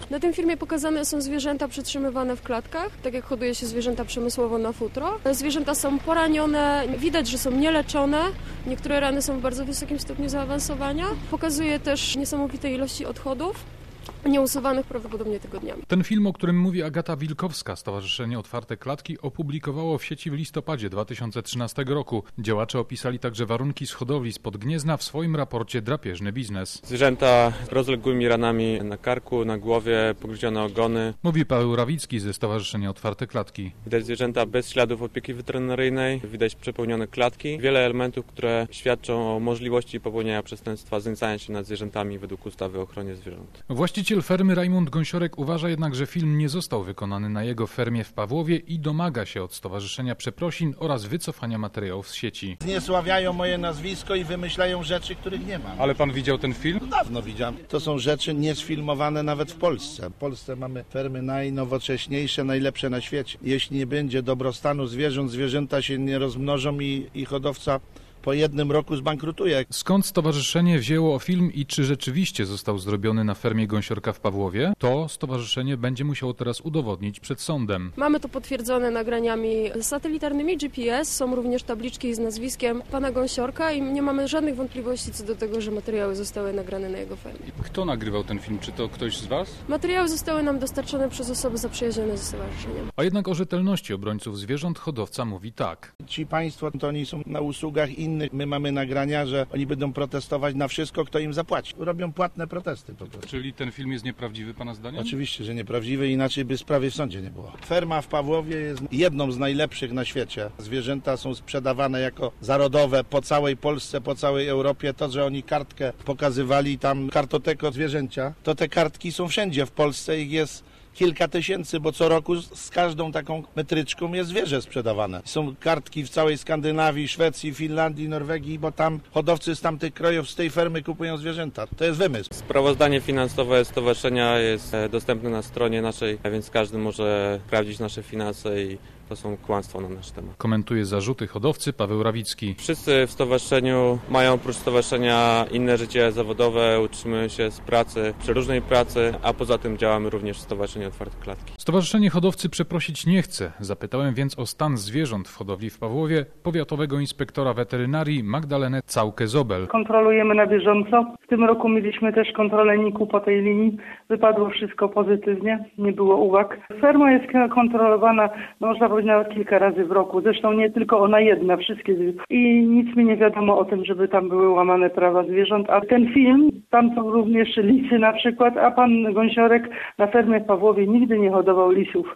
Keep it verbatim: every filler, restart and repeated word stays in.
Na tym filmie pokazane są zwierzęta przetrzymywane w klatkach, tak jak hoduje się zwierzęta przemysłowo na futro. Zwierzęta są poranione, widać, że są nieleczone. Niektóre rany są w bardzo wysokim stopniu zaawansowania. Pokazuje też niesamowite ilości odchodów, nieusuwanych prawdopodobnie tygodniami. Ten film, o którym mówi Agata Wilkowska, Stowarzyszenie Otwarte Klatki, opublikowało w sieci w listopadzie dwa tysiące trzynastego roku. Działacze opisali także warunki z hodowli spod Gniezna w swoim raporcie Drapieżny biznes. Zwierzęta z rozległymi ranami na karku, na głowie, pogryzione ogony. Mówi Paweł Rawicki ze Stowarzyszenia Otwarte Klatki. Widać zwierzęta bez śladów opieki weterynaryjnej, widać przepełnione klatki. Wiele elementów, które świadczą o możliwości popełnienia przestępstwa znęcania się nad zwierzętami według ustawy o ochronie zwierząt. Właściciel fermy Rajmund Gąsiorek uważa jednak, że film nie został wykonany na jego fermie w Pawłowie i domaga się od stowarzyszenia przeprosin oraz wycofania materiałów z sieci. Zniesławiają moje nazwisko i wymyślają rzeczy, których nie ma. Ale pan widział ten film? Dawno widziałem. To są rzeczy niesfilmowane nawet w Polsce. W Polsce mamy fermy najnowocześniejsze, najlepsze na świecie. Jeśli nie będzie dobrostanu zwierząt, zwierzęta się nie rozmnożą i, i hodowca po jednym roku zbankrutuje. Skąd stowarzyszenie wzięło film i czy rzeczywiście został zrobiony na fermie Gąsiorka w Pawłowie? To stowarzyszenie będzie musiało teraz udowodnić przed sądem. Mamy to potwierdzone nagraniami satelitarnymi G P S, są również tabliczki z nazwiskiem pana Gąsiorka i nie mamy żadnych wątpliwości co do tego, że materiały zostały nagrane na jego fermie. Kto nagrywał ten film? Czy to ktoś z was? Materiały zostały nam dostarczone przez osoby zaprzyjaźnione ze stowarzyszeniem. A jednak o rzetelności obrońców zwierząt hodowca mówi tak. Ci państwo, to oni są na usługach innych. My mamy nagrania, że oni będą protestować na wszystko, kto im zapłaci. Robią płatne protesty po prostu. Czyli ten film jest nieprawdziwy pana zdaniem? Oczywiście, że nieprawdziwy, inaczej by sprawy w sądzie nie było. Ferma w Pawłowie jest jedną z najlepszych na świecie. Zwierzęta są sprzedawane jako zarodowe po całej Polsce, po całej Europie. To, że oni kartkę pokazywali tam, kartotekę zwierzęcia, to te kartki są wszędzie w Polsce, ich jest kilka tysięcy, bo co roku z każdą taką metryczką jest zwierzę sprzedawane. Są kartki w całej Skandynawii, Szwecji, Finlandii, Norwegii, bo tam hodowcy z tamtych krajów z tej fermy kupują zwierzęta. To jest wymysł. Sprawozdanie finansowe stowarzyszenia jest dostępne na stronie naszej, więc każdy może sprawdzić nasze finanse i to są kłamstwa na nasz temat. Komentuje zarzuty hodowcy Paweł Rawicki. Wszyscy w stowarzyszeniu mają oprócz stowarzyszenia inne życie zawodowe, utrzymują się z pracy, przeróżnej pracy, a poza tym działamy również w Stowarzyszeniu Otwarte Klatki. Stowarzyszenie hodowcy przeprosić nie chce. Zapytałem więc o stan zwierząt w hodowli w Pawłowie powiatowego inspektora weterynarii Magdalenę Całkę-Zobel. Kontrolujemy na bieżąco. W tym roku mieliśmy też kontrolę niku po tej linii. Wypadło wszystko pozytywnie, nie było uwag. Ferma jest kontrolowana, no można powiedzieć, nawet kilka razy w roku. Zresztą nie tylko ona jedna, wszystkie. I nic mi nie wiadomo o tym, żeby tam były łamane prawa zwierząt. A ten film, tam są również lisy na przykład, a pan Gąsiorek na fermie w Pawłowie nigdy nie hodował lisów.